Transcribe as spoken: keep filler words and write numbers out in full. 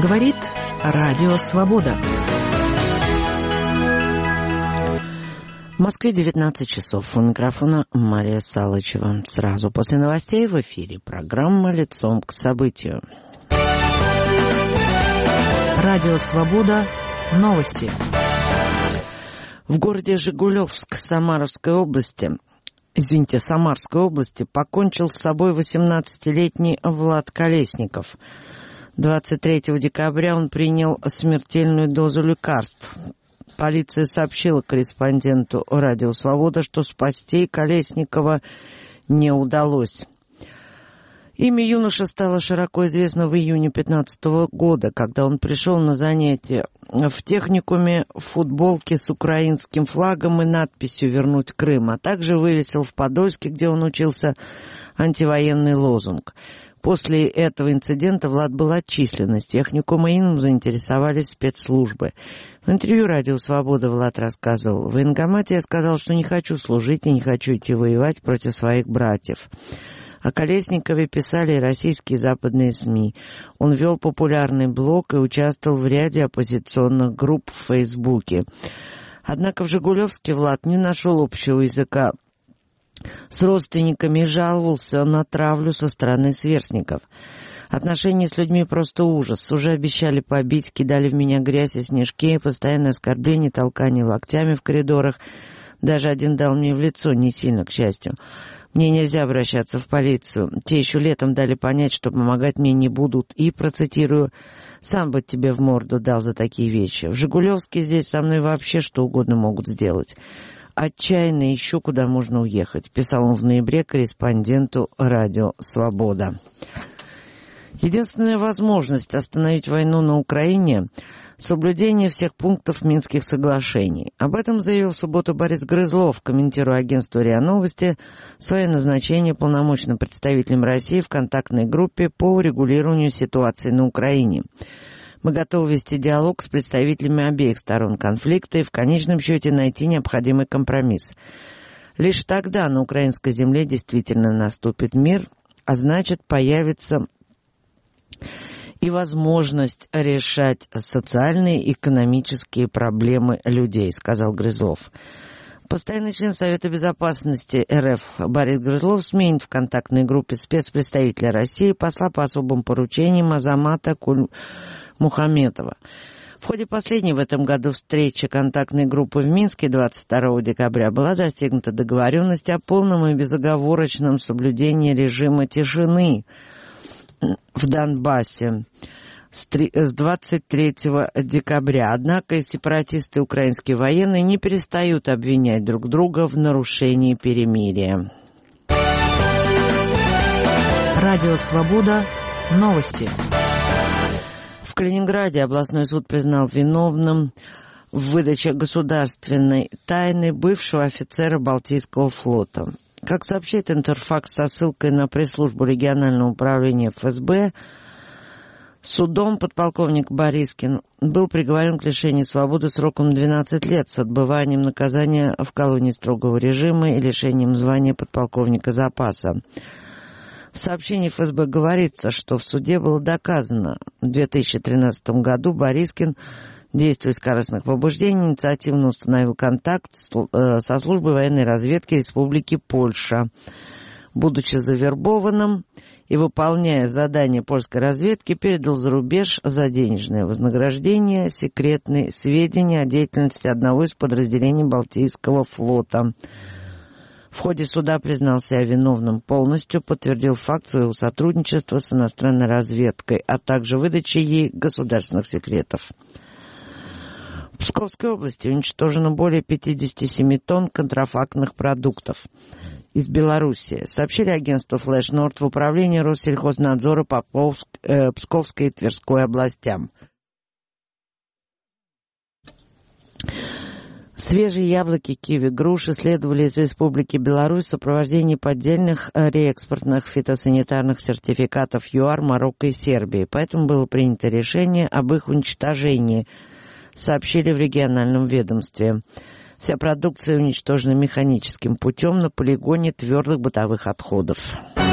Говорит Радио Свобода. В Москве девятнадцать часов. У микрофона Мария Салычева. Сразу после новостей в эфире программа «Лицом к событию». Радио Свобода. Новости. В городе Жигулевск Самаровской области, извините, Самарской области покончил с собой восемнадцатилетний Влад Колесников. двадцать третьего декабря он принял смертельную дозу лекарств. Полиция сообщила корреспонденту «Радио Свобода», что спасти Колесникова не удалось. Имя юноши стало широко известно в июне две тысячи пятнадцатого года, когда он пришел на занятия в техникуме в футболке с украинским флагом и надписью «Вернуть Крым», а также вывесил в Подольске, где он учился, антивоенный лозунг. После этого инцидента Влад был отчислен из техникума, и им заинтересовались спецслужбы. В интервью «Радио Свобода» Влад рассказывал: «В военкомате я сказал, что не хочу служить и не хочу идти воевать против своих братьев». О Колесникове писали и российские и западные СМИ. Он вел популярный блог и участвовал в ряде оппозиционных групп в Фейсбуке. Однако в Жигулевске Влад не нашел общего языка с родственниками и жаловался на травлю со стороны сверстников. Отношения с людьми просто ужас. Уже обещали побить, кидали в меня грязь и снежки, постоянное оскорбление, толкание локтями в коридорах. Даже один дал мне в лицо, не сильно, к счастью. Мне нельзя обращаться в полицию. Те еще летом дали понять, что помогать мне не будут. И, процитирую, «сам бы тебе в морду дал за такие вещи. В Жигулевске здесь со мной вообще что угодно могут сделать. Отчаянно ищу, куда можно уехать», писал он в ноябре корреспонденту «Радио Свобода». Единственная возможность остановить войну на Украине — соблюдение всех пунктов Минских соглашений. Об этом заявил в субботу Борис Грызлов, комментируя агентству РИА Новости свое назначение полномочным представителем России в контактной группе по урегулированию ситуации на Украине. «Мы готовы вести диалог с представителями обеих сторон конфликта и в конечном счете найти необходимый компромисс. Лишь тогда на украинской земле действительно наступит мир, а значит появится и возможность решать социальные и экономические проблемы людей», сказал Грызлов. Постоянный член Совета Безопасности РФ Борис Грызлов сменит в контактной группе спецпредставителя России посла по особым поручениям Азамата Куль-Мухаметова. В ходе последней в этом году встречи контактной группы в Минске двадцать второго декабря была достигнута договоренность о полном и безоговорочном соблюдении режима тишины в Донбассе с двадцать третьего декабря. Однако сепаратисты и украинские военные не перестают обвинять друг друга в нарушении перемирия. Радио Свобода. Новости. В Калининграде областной суд признал виновным в выдаче государственной тайны бывшего офицера Балтийского флота. Как сообщает Интерфакс со ссылкой на пресс-службу регионального управления эф эс бэ, судом подполковник Борискин был приговорен к лишению свободы сроком двенадцать лет с отбыванием наказания в колонии строгого режима и лишением звания подполковника запаса. В сообщении эф эс бэ говорится, что в суде было доказано: в две тысячи тринадцатом году Борискин, действуя из корыстных побуждений, инициативно установил контакт со службой военной разведки Республики Польша. Будучи завербованным и выполняя задания польской разведки, передал за рубеж за денежное вознаграждение секретные сведения о деятельности одного из подразделений Балтийского флота. В ходе суда признал себя виновным полностью, подтвердил факт своего сотрудничества с иностранной разведкой, а также выдачи ей государственных секретов. В Псковской области уничтожено более пятьдесят семь тонн контрафактных продуктов из Белоруссии, сообщили агентству Флэш Норд в управлении Россельхознадзора по Псковской и Тверской областям. Свежие яблоки, киви, груши следовали из Республики Беларусь в сопровождении поддельных реэкспортных фитосанитарных сертификатов ЮАР, Марокко и Сербии. Поэтому было принято решение об их уничтожении, сообщили в региональном ведомстве. Вся продукция уничтожена механическим путем на полигоне твердых бытовых отходов.